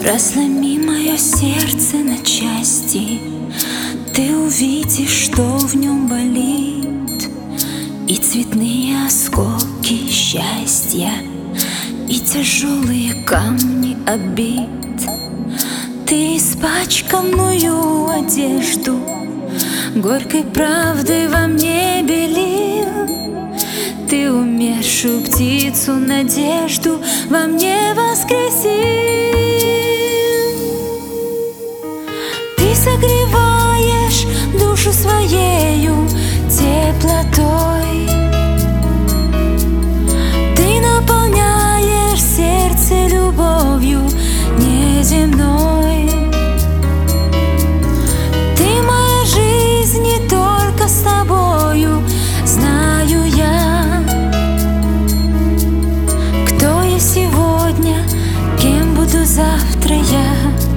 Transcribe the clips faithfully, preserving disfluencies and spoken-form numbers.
Разломи мое сердце на части, ты увидишь, что в нем болит, и цветные осколки счастья, и тяжелые камни обид. Ты испачканную одежду горькой правды во мне белил, ты умершую птицу надежду во мне воскресил. Ты согреваешь душу своею теплотой, ты наполняешь сердце любовью неземной. Ты моя жизнь не только с тобою, знаю я, кто я сегодня, кем буду завтра я.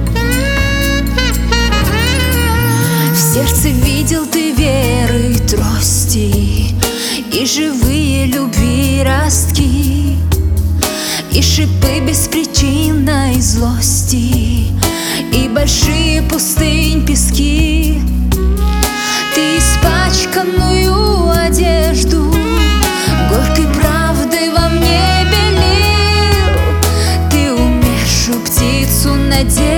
В сердце видел ты веры трости и живые любви ростки, и шипы беспричинной злости, и большие пустынь пески. Ты испачканную одежду горькой правды во мне белил, ты умершую птицу надежду